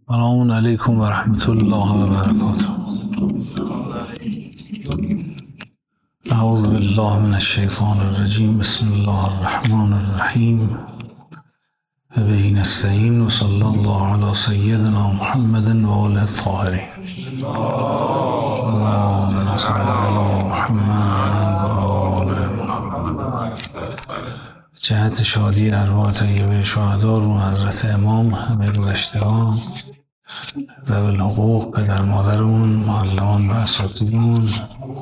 السلام علیکم و رحمت الله و برکاته. اعوذ بالله من الشیطان الرجیم. بسم الله الرحمن الرحیم. و به نستعین و صلی الله علی سیدنا محمد و آله الطاهرین. اللهم صل علی محمد و آل محمد. جهت شادی ارواح طیبه شهدا رو حضرت امام همه گذشتگان، ذوی الحقوق، پدر مادرمون، معلمان و اساتیدمون،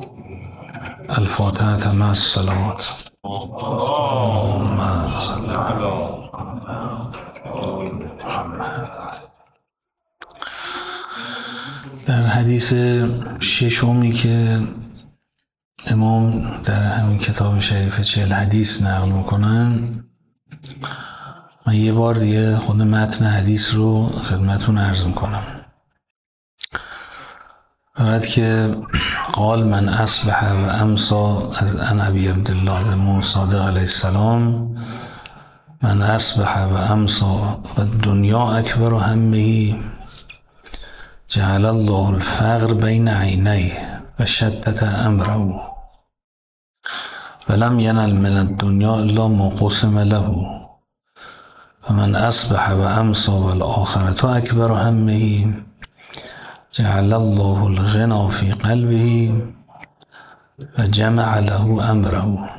الفاتحه مع الصلوات. اللهم صل علی محمد. در حدیث ششمی که امام در همین کتاب شریف 40 حدیث نقل میکنن، من یه بار دیگه خود متن حدیث رو خدمتون عرض میکنم. دارد که قال من اصبح و امسا، از عن ابی عبدالله موسی صادق علیه السلام، من اصبح و امسا و الدنیا اکبر همه، جعل الله الفقر بین عینیه و شدت امره ولم ینل من الدنیا الا ما قسم له، فمن اصبح و امسا و الآخرة اکبر همه، جعل الله الغنا فی قلبه و جمع له امره.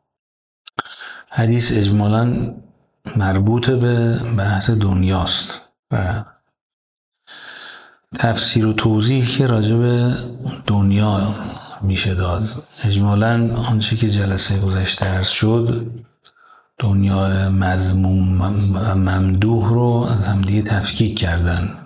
حدیث اجمالا مربوط به بحث دنیاست و تفسیر و توضیح که راجع به دنیا میشه داد. اجمالا آنچه که جلسه گذشته عرض شد، دنیا مذموم و ممدوح رو از همدیگه تفکیک کردن.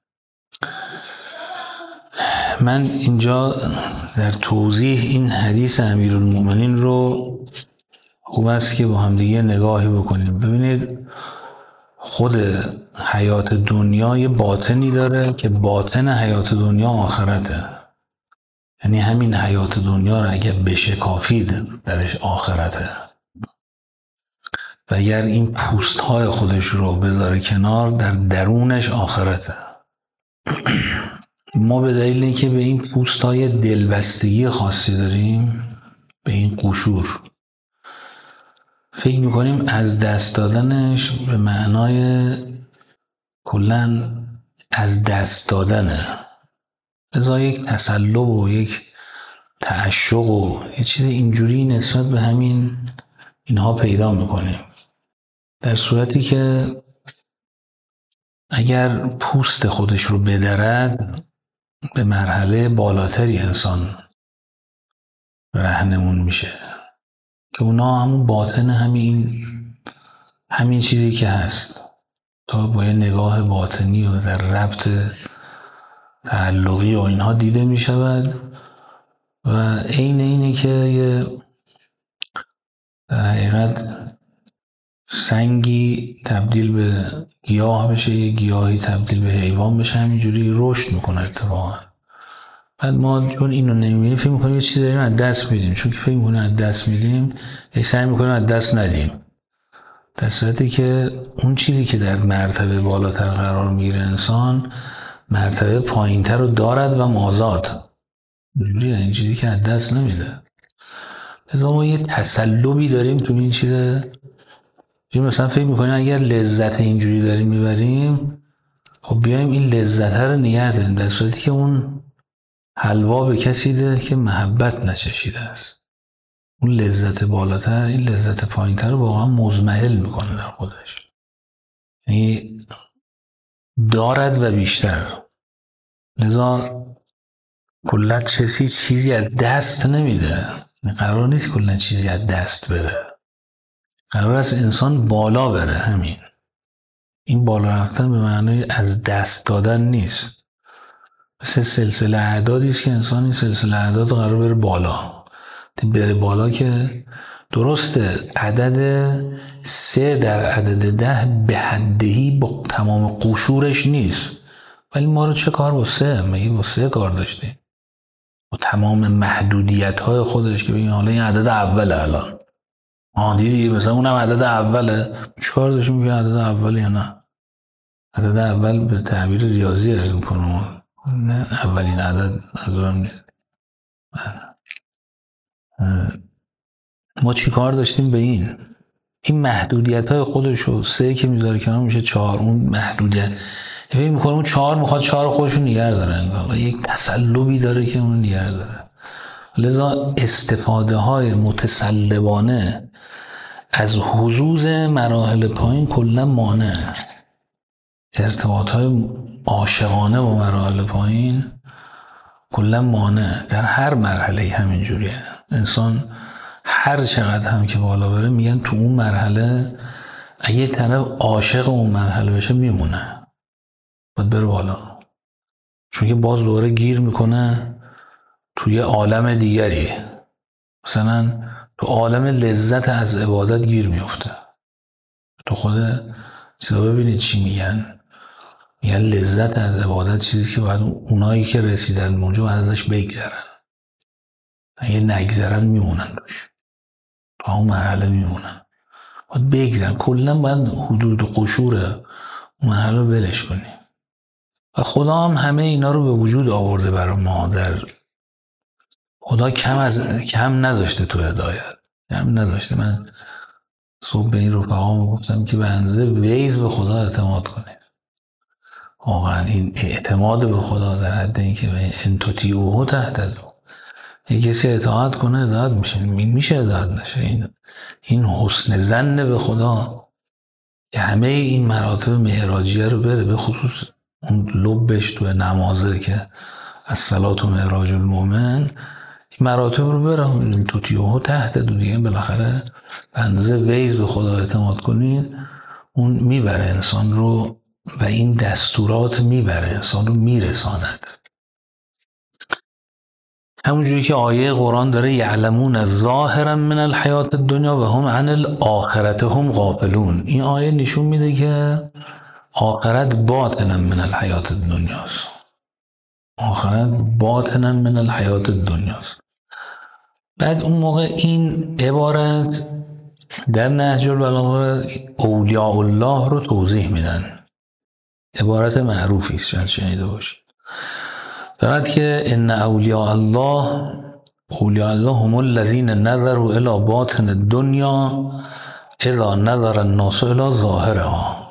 من اینجا در توضیح این حدیث امیرالمومنین رو خوب است که با همدیگه نگاهی بکنیم. ببینید، خود حیات دنیا یه باطنی داره که باطن حیات دنیا آخرته. یعنی همین حیات دنیا رو اگر بشکافید درش آخرته، و اگر این پوست های خودش رو بذاره کنار، در درونش آخرته. ما به دلیل اینکه به این پوست های دلبستگی خاصی داریم، به این قشور، فکر میکنیم از دست دادنش به معنای کلاً از دست دادنه. لذا یک تسلب و یک تعشق و یه چیز اینجوری نسبت به اینها پیدا میکنیم، در صورتی که اگر پوست خودش رو بدرد، به مرحله بالاتری انسان رهنمون میشه که اونا همون باطن همین چیزی که هست، تا با یه نگاه باطنی و در ربط تعلقی و اینها دیده میشود و اینه که یه در حقیقت سنگی تبدیل به گیاه بشه، یه گیاهی تبدیل به حیوان بشه، همینجوری رشد میکنه اتفاقا. بعد ما چون اینو نمیبینیم فکر میکنیم یه چیزی داریم از دست میدیم، چون که فکر میکنیم از دست میدیم سعی میکنیم از دست ندیم، در صورتی که اون چیزی که در مرتبه بالاتر قرار میگیره انسان، مرتبه پایینتر رو دارد و مازاد. اینجوریه، این چیزی که از دست نمیده. لذا ما یه تسلبی داریم تو این چیزه. مثلا فکر میکنیم اگر لذت اینجوری داریم میبریم، خب بیایم این لذت رو نگه داریم، در صورتی که اون حلوا به کسی ده که محبت نچشیده است. اون لذت بالاتر این لذت پایینتر رو واقعا مزمحل میکنه در خودش، یعنی دارد و بیشتر. لذا کلا چیزی از دست نمیده. قرار نیست کلا چیزی از دست بره، قرار است انسان بالا بره. همین این بالا رفتن به معنای از دست دادن نیست. مثل سلسله اعدادی است که انسان این سلسله اعداد قرار بره بالا. بره بالا که درسته عدد 3 در عدد 10 به حدهی با تمام قشورش نیست، ولی ما رو چه کار با 3؟ مگه با 3 کار داشتیم؟ با تمام محدودیت های خودش که بگیم حالا این عدد اوله، الان دیدی مثلا اونم عدد اوله، چه کار داشتیم بگیم عدد اوله یا نه؟ عدد اول به تعبیر ریاضی عرض میکنم، نه اولین عدد منظورم نیست. ما چی کار داشتیم به این محدودیت های خودشو 3 که میذاره کنار میشه 4، اون محدودیت فکر میکنه اون 4 میخواد 4 خودشو نگه داره، یک تسلبی داره که اون نگه داره. لذا استفاده های متسلبانه از حظوظ مراحل پایین کلا مانع. ارتباط های عاشقانه با مراحل پایین کلا مانع. در هر مرحله همینجوریه. انسان هر چقدر هم که بالا بره میگن تو اون مرحله اگه طرف عاشق اون مرحله بشه میمونه، باید بره بالا، چون که باز دوباره گیر میکنه توی عالم دیگری. مثلا تو عالم لذت از عبادت گیر میفته. تو خود چیزا ببینید چی میگن لذت از عبادت چیزی که باید اونایی که رسیدن اونجا باید ازش بگذرن، اگه نگذرن میمونن توش، تو اون مرحله میمونن. باید بگذرن، کلا باید حدود و قشور اون مرحله رو بلش کنی. و خدا هم همه اینا رو به وجود آورده برای ما. در خدا کم نذاشته تو هدایت، کم نذاشته. من صبح به این رفقام گفتم که به اندازه ویز به خدا اعتماد کنید. واقعا این اعتماد به خدا در حد این که انتوتیوهو تهتدو، یک کسی اطاعت کنه هدایت میشه هدایت نشه. این حسن ظن به خدا که همه این مراتب معراجیه رو بره، به خصوص اون لبش تو نمازه که الصلاة معراج المؤمن، این مراتب رو بره. این توتیوهو تهتدو دیگه، بالاخره به اندازه ویز به خدا اعتماد کنید، اون میبره انسان رو و این دستورات میبره انسان رو میرساند. همونجوری که آیه قرآن داره یعلمون ظاهرا من الحیات الدنیا و هم عن الاخرت هم غافلون. این آیه نشون میده که آخرت باطنا من الحیات الدنیاست. آخرت باطنا من الحیات الدنیاست. بعد اون موقع این عبارت در نهج البلاغه اولیاء الله رو توضیح میدن. عبارت معروفی است، شاید شنیده باشید. دارد که ان اولیاء الله هم الذین نظروا الی باطن الدنیا اذا نظر الناس الی ظاهرها.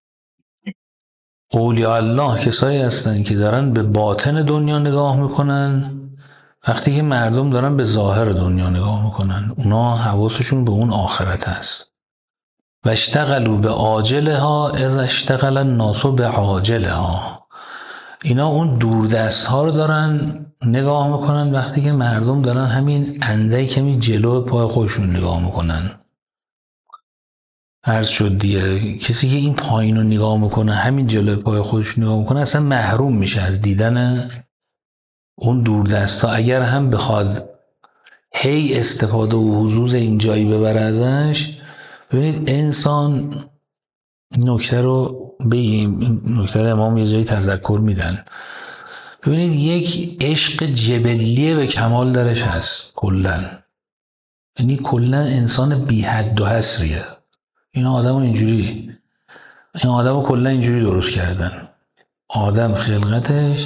اولیاء الله کسایی هستن که دارن به باطن دنیا نگاه میکنن وقتی که مردم دارن به ظاهر دنیا نگاه میکنن. اونا حواسشون به اون آخرت هست. و اشتغلوا به عاجلها اذا اشتغل الناس به عاجلها. اینا اون دوردست ها رو دارن نگاه میکنن وقتی که مردم دارن همین اندک کمی جلو پای خودشون نگاه میکنن. عرض شد دیگه، کسی که این پایین رو نگاه میکنه، همین جلو پای خودش نگاه میکنه، اصلا محروم میشه از دیدن اون دوردست ها. اگر هم بخواد هی استفاده و حظوظ این جایی ببره ازش. ببینید انسان، نکته رو بگیم، این نکته امام یه جایی تذکر میدن. ببینید یک عشق جبلی به کمال درش هست کلا، یعنی کلا انسان بی حد و حصریه. این آدم اینجوری، این آدم رو کلا اینجوری درست کردن. آدم خلقتش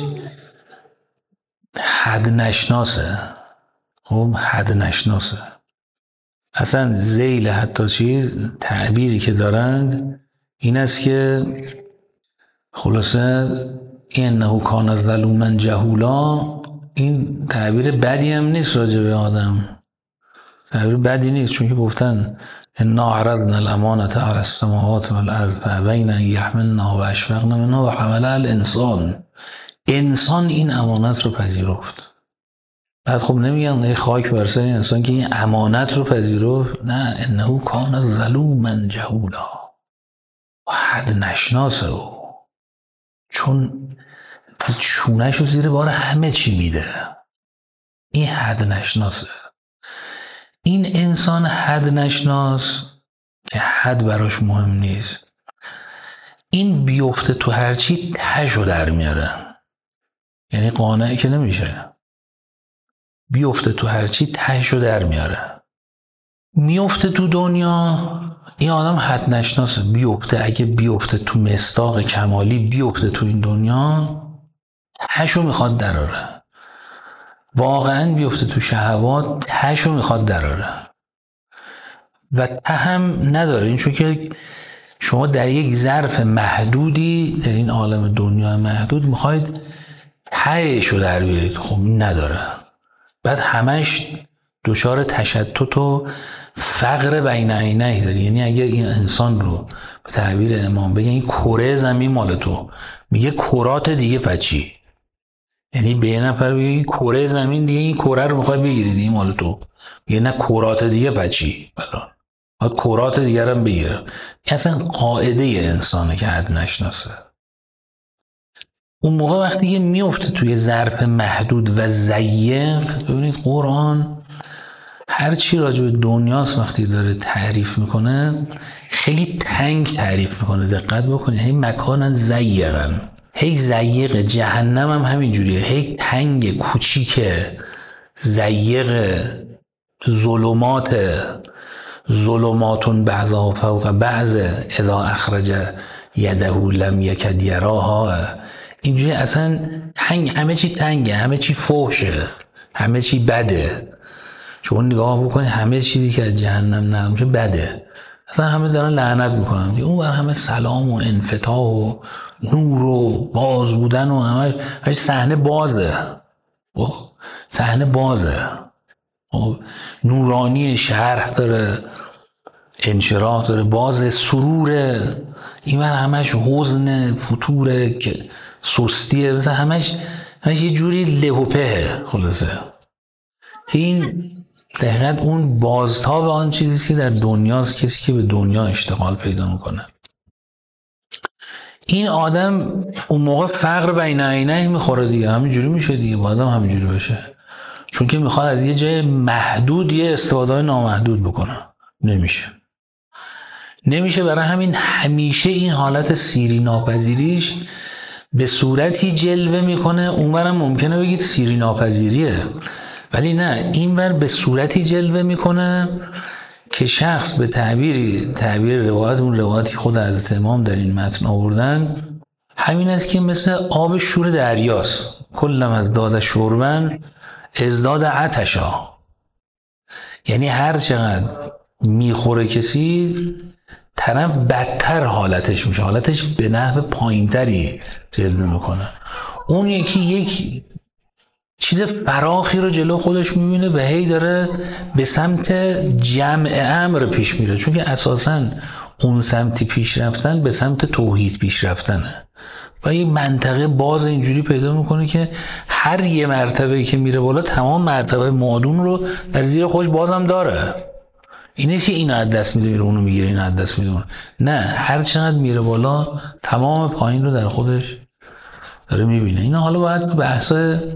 حد نشناسه. خب حد نشناسه اصلا. ذیل حتی چیز تعبیری که دارند این است که خلاصه انه کان ظلوما جهولا. این تعبیر بدی هم نیست راجع به آدم، تعبیر بدی نیست، چون که گفتن انا عرضنا الامانة على السماوات والارض فابین ان یحملنها و اشفقن منها و حملها الانسان. انسان این امانت رو پذیرفت. بعد خب نمیگن خاک بر سر انسان که این امانت رو پذیرفت، نه، انه کان ظلوما جهولا، حد نشناسه او، چون چونش رو زیر بار همه چی میده. این حد نشناسه. این انسان حد نشناس که حد براش مهم نیست، این بیفته تو هرچی تهشو در میاره، یعنی قانع که نمیشه. بیفته تو هرچی تهشو در میاره. میفته تو دنیا این آدم حد نشناسه. بیفته، اگه بیفته تو مصداق کمالی، بیفته تو این دنیا، تهشو میخواد دراره. واقعا بیفته تو شهوات، تهشو میخواد دراره و ته هم نداره. این چون که شما در یک ظرف محدودی، در این عالم دنیا محدود، میخواید تهشو در بیارید. خب نداره. بعد همش دچار تشتت و فقر بین عینه داری. یعنی اگر این انسان رو به تعبیر امام بگه این کره زمین مال تو، میگه کرات دیگه پچی. یعنی به یه نفر بگه این کره زمین دیگه، این کره رو میخوای بگیرید، این مال تو، میگه نه کرات دیگه پچی. باید کرات دیگر هم بگیره. اصلا قاعده انسانه که حد نشناسه. اون موقع وقتی که میفته توی ظرف محدود و ضیق، ببینید قرآن هر چی راجع به دنیاست وقتی داره تعریف میکنه خیلی تنگ تعریف میکنه. دقت بکنید، هی مکانن ضیقن، هی ضیق. جهنم هم همینجوریه، هی تنگ، کوچیکه، ضیق، ظلماتون بعضها فوق بعض اذا اخرج یده لم یکد یراها. اینجوری اصلا تنگ، همه چی تنگه، همه چی فحشه، همه چی بده. شما نگاه بکنید همه چیزی که از جهنم نقل میشه بده. اصلا همه دارن لعنت میکنن. اون بر همه سلام و انفتاح و نور و باز بودن و همه صحنه بازه. صحنه بازه. نورانی شرح داره، انشراح داره، باز سروره. این بر همش حزن، فتوره، که سستیه. مثلا همش یه جوری لهوپه. خلاصه که این دقیقاً اون بازتاب آن چیزی که در دنیاست، کسی که به دنیا اشتغال پیدا میکنه. این آدم اون موقع فقر بین عینه میخوره دیگه. همینجوری میشه دیگه، با آدم همینجوری بشه، چون که میخواد از یه جای محدود یه استفاده نامحدود بکنه. نمیشه. برای همین همیشه این حالت سیری ناپذیریش به صورتی جلوه میکنه. اونورم ممکنه بگید سیری ناپذیریه، ولی نه، اینور به صورتی جلوه میکنه که شخص به تعبیر روایت، اون روایتی خود حضرت امام در این متن آوردن، همین است که مثل آب شور دریاست. کلم از داد شربن ازداد عطشا. یعنی هر چقدر میخوره کسی، طرف بدتر حالتش میشه، حالتش به نحو پایینتری جلوه میکنه. اون یکی یک چیز فراخی رو جلو خودش میبینه و هی داره به سمت جمع امر پیش میره، چون که اساساً اون سمتی پیش رفتن به سمت توحید پیش رفتنه و یه منطقه باز اینجوری پیدا میکنه که هر یه مرتبه که میره بالا تمام مرتبه معادون رو در زیر خودش بازم داره. این نیست که اینو از دست میده میره اونو میگیره، اینو از دست میده. نه، هر چقدر میره بالا تمام پایین رو در خودش داره میبینه. اینا حالا باید بحث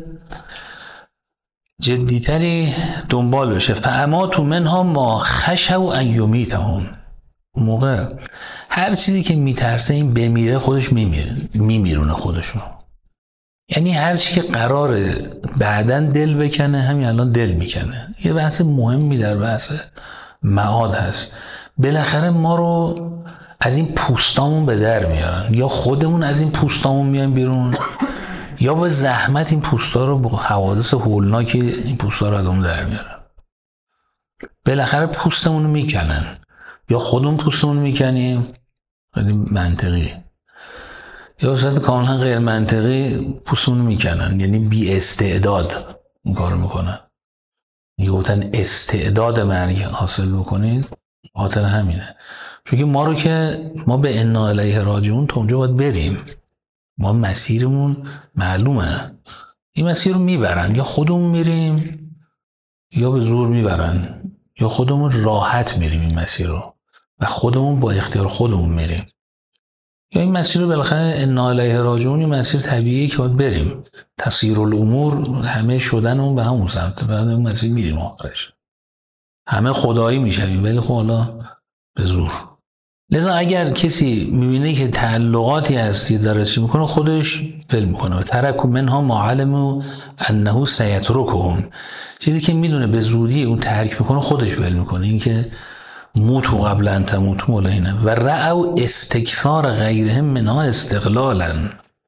جدیتری دنبال بشه. فاماتوا منها ما خشوا ان یمیتهم. موقع هر چیزی که میترسه این بمیره، خودش میمیرونه خودشو. یعنی هر چی که قراره بعدن دل بکنه، همین الان دل میکنه. یه بحث مهمی در بحث معاد هست. بالاخره ما رو از این پوستامون به در میارن، یا خودمون از این پوستامون میایم بیرون، یا به زحمت این پوستا رو با حوادث هولناک این پوستا رو از اون در میارن. بالاخره پوستمون رو میکنن، یا خودمون پوستمون رو میکنیم، خیلی منطقی، یا صورت کاملا غیر منطقی پوستمون رو میکنن، یعنی بی استعداد این کار میکنن. یه گفتن استعداد مرگ حاصل بکنید، خاطر همینه. چون که ما به انا الیه راجعون تا اونجا باید بریم. ما مسیرمون معلومه، این مسیر رو میبرن، یا خودمون میریم یا به زور میبرن، یا خودمون راحت میریم این مسیر رو و خودمون با اختیار خودمون میریم، یا این مسیر رو بالاخره انا الیه راجعون، این مسیر طبیعیه که باید بریم. تسیر الامور، همه شدنمون به همون سمت، بعد اون مسیر میریم آخرش همه خدایی میشویم، ولی خب حالا به زور. لذا اگر کسی میبینه که تعلقاتی هستی داره چی میکنه، خودش ول میکنه. و ترکوا منها ما علموا انه سیترکهم، چیزی که میدونه به زودی اون ترک میکنه خودش ول میکنه. این که موتو قبل ان تموتو مولا اینه. و رأوا استکثار غیرهم منها استقلالا،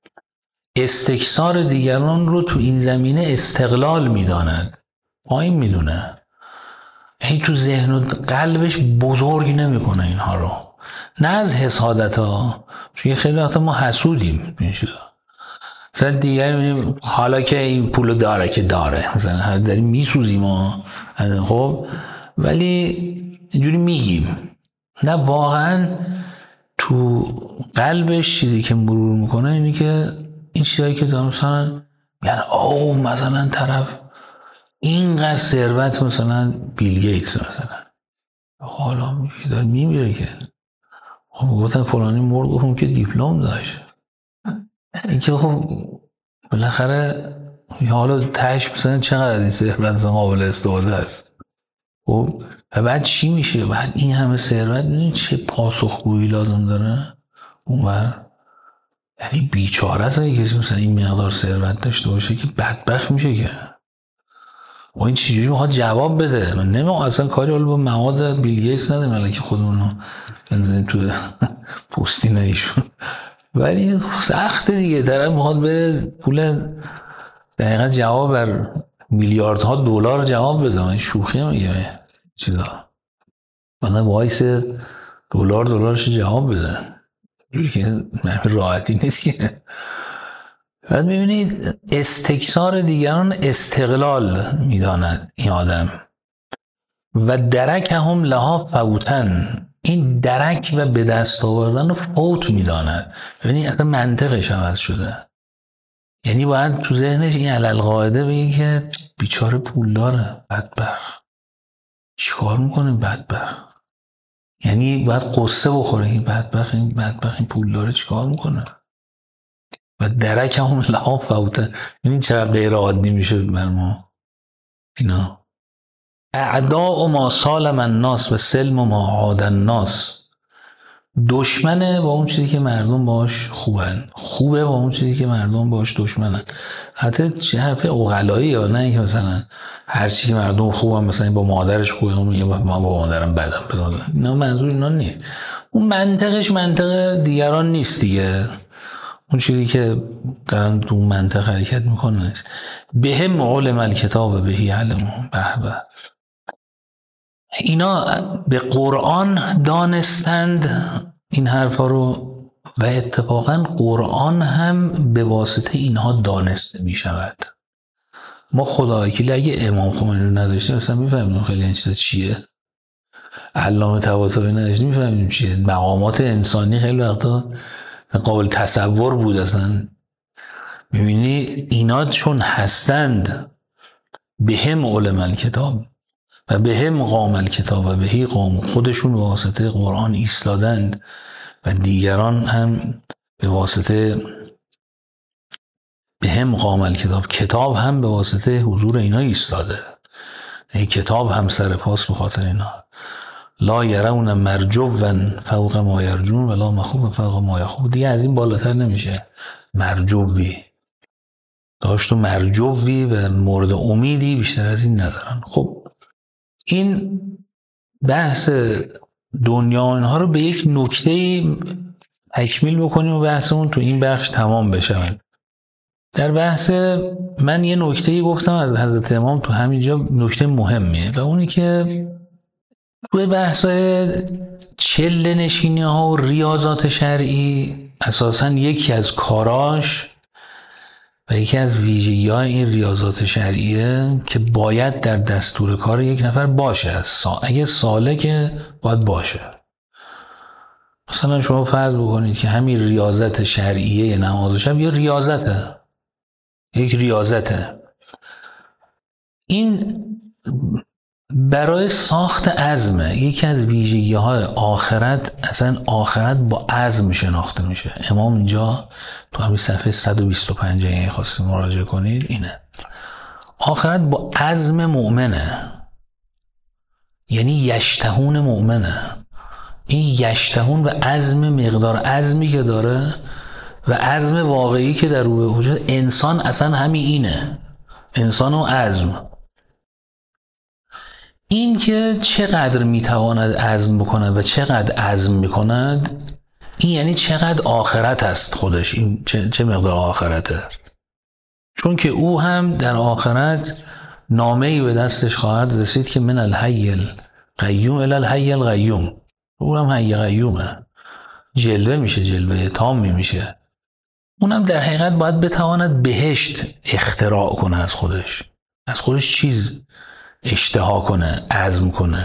استکثار دیگران رو تو این زمینه استقلال میداند، پایین میدونه، هی تو ذهن و قلبش بزرگ نمیکنه اینها رو، نه از حسادت ها، چون خیلی وقتا ما حسودیم مثلا دیگر میبینیم حالا که این پولو داره که داره، مثلا داریم میسوزیم ها، خب ولی اینجوری میگیم، نه واقعا تو قلبش چیزی که مرور میکنه اینی که این چیزایی که دارم مثلا یعنی مثلا طرف اینقدر ثروت، مثلا بیل گیتس مثلا حالا داره میمیره که گفتن فلانی مرد، گفتم که دیپلم داشت، این که خب بالاخره حالا تهش مثلا چقدر از این ثروت قابل استفاده است. خب و بعد چی میشه؟ بعد این همه ثروت میدونی چه پاسخگویی لازم داره اونور؟ یعنی بیچاره است اگه کسی مثلا این مقدار ثروت داشته باشه که بدبخت میشه که و این چجوری میخواد جواب بده. من نمیدونم اصلا کاری حالا با مواد بیل گیتس نداریم الان که خودمون رو بنزیم تو پوستین ایشون، ولی سخت دیگه، طرف میخواد بره پول دقیقا جواب بر میلیاردها دلار جواب بده. من شوخی میگم چیزا، من وایس دلارش جواب بده، جوری که راحتی نیست که. بعد میبینید استکثار دیگران استقلال میداند این آدم و درک هم لها فوتن، این درک و به دست آوردن رو فوت میداند، یعنی اصلا منطقش عوض شده، یعنی باید تو ذهنش این علالقاعده بگه که بیچاره پول داره بدبخت، چیکار میکنه بدبخت، یعنی باید قصه بخوره این بدبخت، این پول داره چیکار میکنه. و درک هم لها فوته، یعنی چقدر غیر عادی میشه بر ما اینا. اعداء ما سالم الناس و سلم ما عاد الناس، دشمنه با اون چیزی که مردم باش خوبه با اون چیزی که مردم باش دشمنن. حتی چه حرف عقلایی، یا نه اینکه مثلا هر چی که مردم خوبن مثلا با مادرش خوبه اون میگه من با مادرم بدم، نه منظور اینا نیست، اون منطقش منطق دیگران نیست دیگه، اون چیزی که دارن تو منطق حرکت میکنن نیست. بهم علم الکتاب بهی علم، به اینا به قرآن دانستند این حرفا رو، و اتفاقا قرآن هم به واسطه اینها دانسته می شود. ما خدا وکیلی اگه امام خمینی رو نداشتیم مثلا میفهمیم خیلی این چیزا چیه، علامه طباطبایی نداشتیم میفهمیم چیه، مقامات انسانی خیلی وقتا قابل تصور بود اصلا. میبینی اینا چون هستند بهم علم الکتاب و بهم قام الکتاب و بهی قام، خودشون به واسطه قرآن ایستادند و دیگران هم به واسطه بهم قام الکتاب، کتاب هم به واسطه حضور اینا ایستاده، این کتاب هم سر پاس به خاطر اینا. لا یرون مرجوا فوق ما یرجون ولا مخوف فوق ما یخوف، دیگه از این بالاتر نمیشه مرجوی، داشت و مرجوی و مورد امیدی بیشتر از این ندارن. خب این بحث دنیا اینها رو به یک نکته تکمیل بکنیم و بحثمون تو این بخش تمام بشه. در بحث من یه نکته گفتم از حضرت امام تو همینجا نکته مهمیه و اونی که توی بحث چله نشینی ها و ریاضات شرعی اساساً یکی از کاراش و یکی از ویژگی های این ریاضات شرعیه که باید در دستور کار یک نفر باشه، اگه سالکه باید باشه. مثلا شما فرض بکنید که همین ریاضت شرعیه نماز شب یه ریاضته، یک ریاضته، این برای ساخت عزمه. یکی از ویژگی های آخرت، اصلا آخرت با عزم شناخته میشه. امام اینجا تو همین صفحه 125 اگه خواستید مراجعه کنید اینه، آخرت با عزم مؤمنه، یعنی یشتهون مؤمنه. این یشتهون و عزم، مقدار عزمی که داره و عزم واقعی که در رو به وجود انسان، اصلا همین اینه، انسان و عزم. این که چقدر میتواند عزم بکند و چقدر عزم میکند، این یعنی چقدر آخرت است خودش، این چه مقدار آخرته. چون که او هم در آخرت نامه‌ای به دستش خواهد رسید که من الحی القیوم الی الحی القیوم، او هم حی قیومه، جلوه میشه، جلوه تامی میشه. اونم در حقیقت باید بتواند بهشت اختراع کنه، از خودش چیز اشتها کنه، عزم کنه.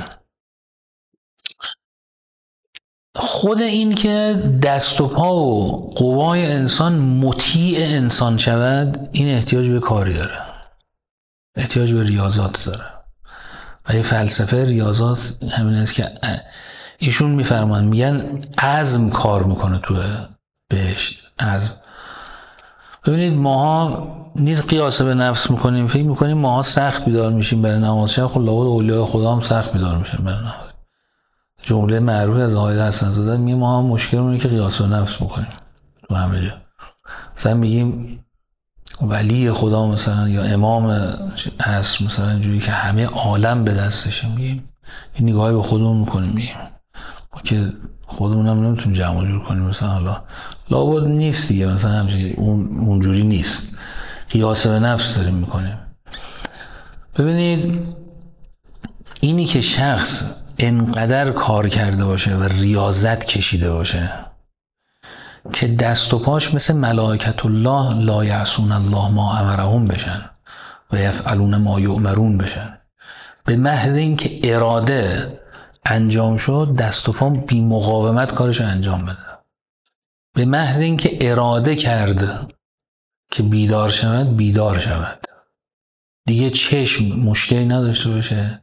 خود این که دست و پا و قوای انسان مطیع انسان شود، این احتیاج به کاری داره، احتیاج به ریاضات داره. و این فلسفه ریاضات همین است که ایشون میفرمان، میگن عزم کار میکنه تو بهشت. عزم. ببینید ماها نیز قیاس به نفس میکنیم، فکر میکنیم ماها سخت بیدار میشیم برای نماز شب، خب لابد اولیاء خدا هم سخت بیدار میشن برای نماز. جمله معروف از آقای حسن زاده میگه ما مشکلمون اینه که قیاس به نفس میکنیم تو همه جا. مثلا میگیم ولی خدا مثلا یا امام عصر مثلا اینجوری که همه عالم به دستشه، میگیم این نگاهی به خودمون میکنیم، میگیم ما که خودمون هم نمیتونیم جمع جور کنیم، مثلا حالا لابد نیست دیگه، مثلا همچنین اونجوری نیست، قیاس به نفس داریم میکنیم. ببینید اینی که شخص انقدر کار کرده باشه و ریاضت کشیده باشه که دست و پاش مثل ملائکت الله لا یعصون الله ما امرهم بشن و یفعلون ما یؤمرون بشن، به محض اینکه اراده انجام شد دست و پا بی مقاومت کارش انجام بده. به محض اینکه اراده کرد که بیدار شود، بیدار شود. دیگه چشم مشکلی نداشته باشه،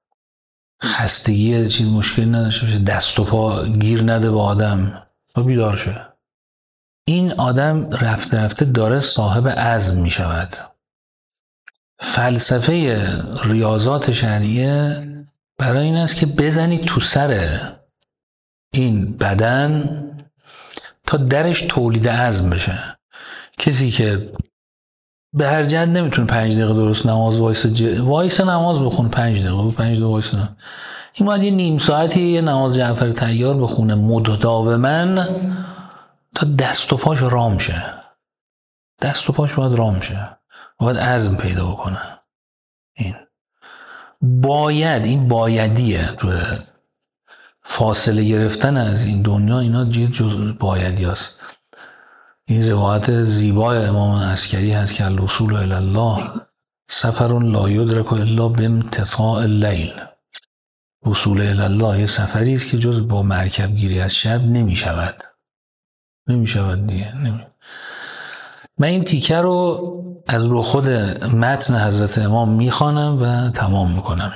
خستگی چیز مشکلی نداشته باشه، دست و پا گیر نده به آدم و بیدار شه. این آدم رفته رفته داره صاحب عزم می شود. فلسفه ریاضات شرعیه برای این است که بزنید تو سر این بدن تا درش تولید عزم بشه. کسی که به هر جهت نمیتونه 5 دقیقه درست نماز وایسه نماز بخون، 5 دقیقه وایسه، این باید یه نیم ساعتی یه نماز جعفر طیار بخونه مداوماً تا دست و پاش رام شه. دست و پاش باید رام شه، باید عزم پیدا بکنه. این بایدیه، تو فاصله گرفتن از این دنیا، اینا جز بایدی هست. این روایت زیبای امام عسکری هست که الوصول الی الله سفر لا یدرک الا بامتطاع اللیل. وصول الی الله یه سفری است که جز با مرکب گیری از شب نمی شود دیگه. من این تیکه رو از رو خود متن حضرت امام میخوانم و تمام میکنم.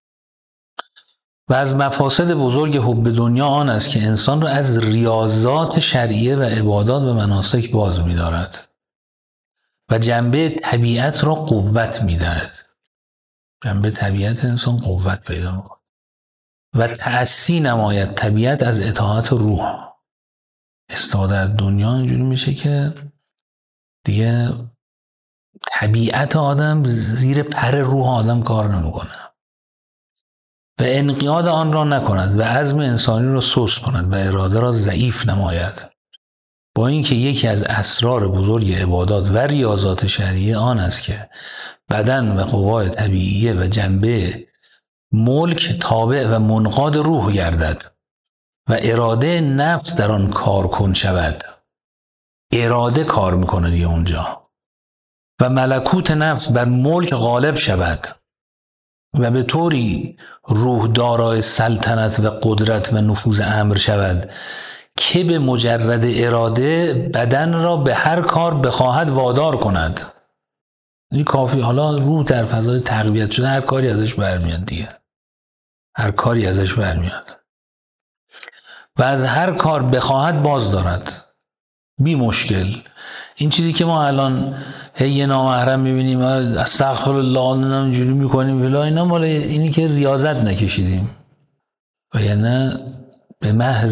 و از مفاسد بزرگ حب دنیا آن است که انسان را از ریاضات شرعیه و عبادات و مناسک باز می‌دارد و جنبه طبیعت را قوت می‌دهد. جنبه طبیعت انسان قوت پیدا می‌کند و تأسی نماید طبیعت از اطاعت روح. استعاده دنیا اینجوری میشه که دیگه طبیعت آدم زیر پر روح آدم کار نمی‌کنه و انقیاد آن را نکند و عزم انسانی را سست کند و اراده را ضعیف نماید. با اینکه یکی از اسرار بزرگ عبادات و ریاضات شرعیه آن است که بدن و قوای طبیعیه و جنبه ملک تابع و منقاد روح گردد و اراده نفس در آن کار کن شود. اراده کار میکنه دیگه اونجا و ملکوت نفس بر ملک غالب شود و به طوری روح دارای سلطنت و قدرت و نفوذ امر شود که به مجرد اراده بدن را به هر کار بخواهد وادار کند. این کافی. حالا روح در فضای تقویت شده هر کاری ازش برمیاد دیگه، هر کاری ازش برمیاد و از هر کار بخواهد باز دارد بی مشکل. این چیزی که ما الان یه نامحرم میبینیم استغفر الله اینجوری میکنیم ولی اینا مال اینی که ریاضت نکشیدیم و یعنی به محض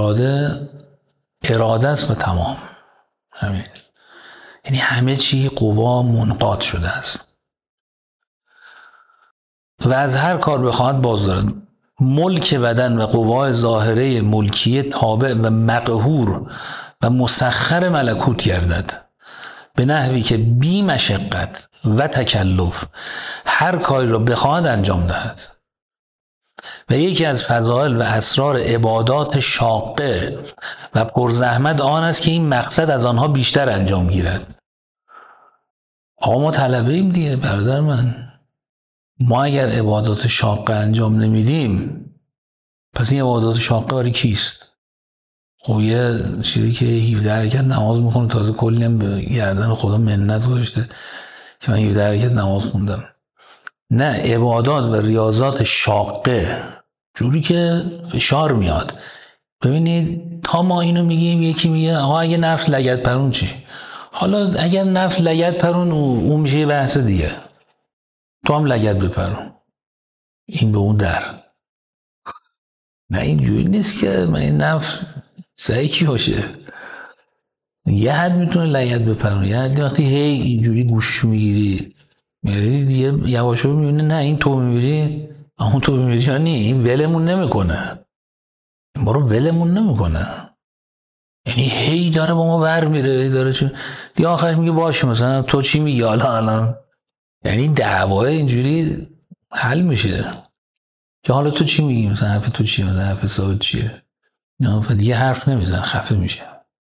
اراده است و تمام. همین. یعنی همه چی قوا منقاد شده است. و از هر کار بخواهد باز دارد. ملک بدن و قوای ظاهره ملکیه تابع و مقهور و مسخر ملکوت گردد، به نحوی که بی مشقت و تکلف هر کاری را بخواهد انجام دهد. و یکی از فضائل و اسرار عبادات شاقه و پرزحمت آن است که این مقصد از آنها بیشتر انجام گیرد. آقا ما طلبه ایم دیگه برادر من. ما اگر عبادات شاقه انجام نمیدیم، پس این عبادات شاقه برای کیست؟ خب یه چیزی که 17 رکعت نماز میخونه، تازه کلی هم به گردن خدا منت گذاشته که من 17 رکعت نماز خوندم. نه، عبادات و ریاضات شاقه جوری که فشار میاد. ببینید تا ما اینو میگیم، یکی میگه آقا اگه نفس لگد پرون چی؟ حالا اگر نفس لگد پرون اون میشه یه بحث دیگه، تو هم لگد بپرون، این به اون در. نه اینجوری نیست که من این نفس سعی باشه. یه حد میتونه لگد بپرون، یه حدی وقتی هی اینجوری گوش میگیری میگیری دیگه یواشا میبینه نه این تو میبینی اون تو میبینی یا نی، این ولمون نمیکنه، ما رو ولمون نمیکنه. یعنی هی داره با ما ور میره، هی داره چون دیگه آخرش میگه باشه مثلا تو چی میگی الان. یعنی دعوای اینجوری حل میشه که حالا تو چی میگی، مثلا حرف تو چیه، مثلا حرف صاحب چیه، نه دیگه حرف نمیزن، خفه میشه.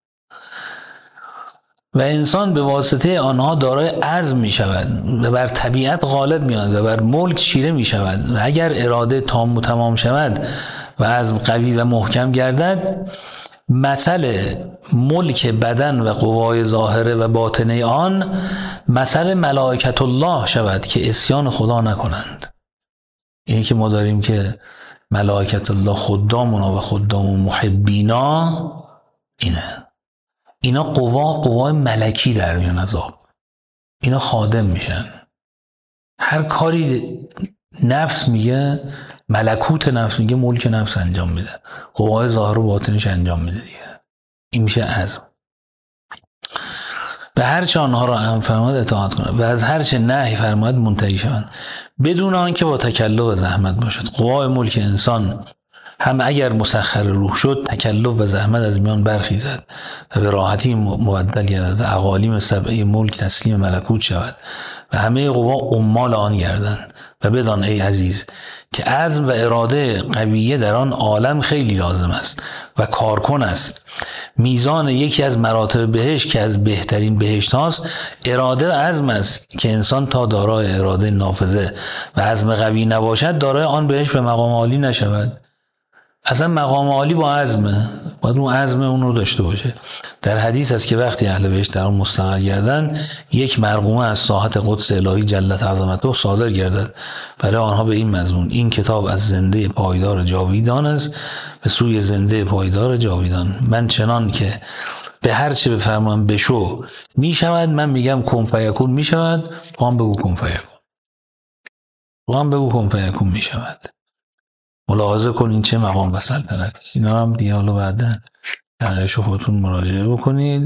و انسان به واسطه آنها دارای عزم می شود و بر طبیعت غالب می آید و بر ملک چیره می شود. و اگر اراده تام و تمام شود و عزم قوی و محکم گردد، مثل ملک بدن و قوای ظاهره و باطنه آن مثل ملائکت الله شود که عصیان خدا نکنند. اینی که ما داریم که ملائکت الله خدامنا و خدام محبینا، اینا قوای ملکی در میان از آب، اینا خادم میشن. هر کاری نفس میگه، ملکوت نفس میگه، ملک نفس انجام میده، قوای ظاهر و باطنش انجام میده دیگه. این میشه عزم. به هر چه آنها را امر فرماید اطاعت کنند و از هر چه نهی فرماید منتهی شوند، بدون آنکه با تکلف و زحمت باشد. قوای ملک انسان هم اگر مسخر روح شد، تکلف و زحمت از میان برخیزد و به راحتی مبدل گردد و اقالیم سبعه ملک تسلیم ملکوت شود و همه قوا عمال آن گردند. و بدان ای عزیز که عزم و اراده قویه در آن عالم خیلی لازم است و کارکن است. میزان یکی از مراتب بهشت که از بهترین بهشت هاست اراده و عزم است که انسان تا دارای اراده نافذه و عزم قوی نباشد، دارای آن بهشت به مقام عالی نشود. اصلا مقام عالی با عزمه، باید اون عزم اون رو داشته باشه. در حدیث است که وقتی اهل بهشت در آن مستقر گردند، یک مرقومه از ساحت قدس الهی جلت عظمته صادر گردد برای آنها به این مضمون: این کتاب از زنده پایدار جاویدان است به سوی زنده پایدار جاویدان. من چنان که به هر چه بفرمام بشو می شود، من میگم کن فیکون می شود، تو هم بگو کن فیکون، تو هم بگو کن فیکون می شود. ملاحظه کن این چه مقام و سلطنت است. اینا هم دیگه حالا بعداً درش خودتون مراجعه بکنید.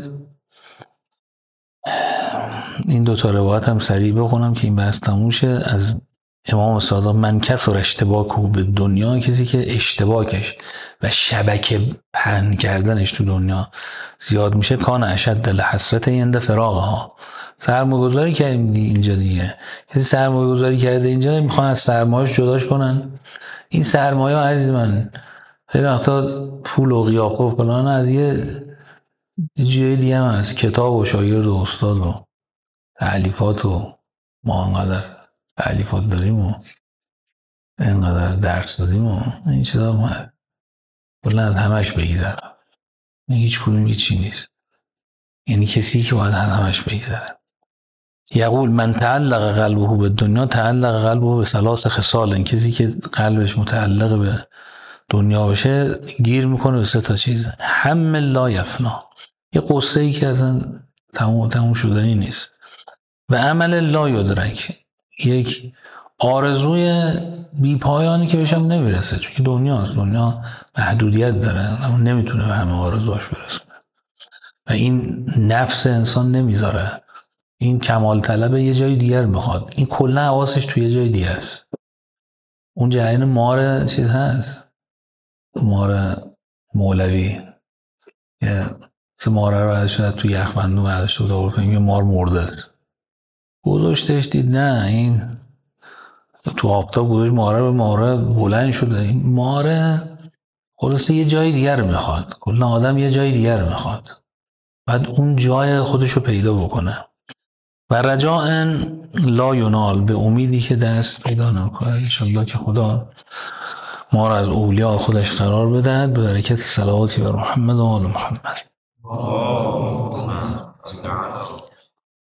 این دو تا روایت هم سریع بخونم که این بحث تموم شه. از امام صادق: من کثر اشتباکه به دنیا، کسی که اشتباکش و شبکه پهن کردنش تو دنیا زیاد میشه، کان اشد لحسرت عند فراقها. سرمایه‌گذاری کردیم اینجا دیگه، کسی سرمایه‌گذاری کرده اینجا میخوان از سرمایه‌اش جداش کنن. این سرمایه عزیز من خیلی وقتا پول و قیافه و فلان از یه جای دیگه هم هست، کتاب و شاگرد و استاد و تألیفات و ما انقدر تألیفات داریم و انقدر درس دادیم و این چیزا هم هست. کلا از همش بگذرم، هیچ کدوم هیچی نیست. یعنی کسی که باید همش بگذره. یقول من تعلق قلبه به دنیا تعلق قلبه به ثلاث خصال. کسی که قلبش متعلق به دنیا بشه گیر میکنه به سه تا چیز: هم لا یفنا، یه قصه ای که اصلا تموم شدنی نیست، و عمل لا یدرک، یک آرزوی بی پایانی که بهشم نمیرسه، چون که دنیا محدودیت داره، اما نمیتونه به همه آرزوهاش برسونه و این نفس انسان نمیذاره. این کمال طلب یه جای دیگر میخواد، این کلا حواسش توی یه جای دیگه است. اون جریان مار چیز هست، مار مولوی که ماره رو ازش توی یخبندون ازش بود آورد این مار مرده گذاشتش، دید نه این تو آفتاب گذاشت ماره رو، ماره بلند شده، این ماره خلاصه یه جای دیگر میخواد، کل آدم یه جای دیگر میخواد، بعد اون جای خودش رو پیدا بکنه. و رجاء لا ینال، به امیدی که دست پیدا نکنه. انشالله که خدا ما را از اولیاء خودش قرار بدهد به برکت صلواتی بر محمد و آل محمد.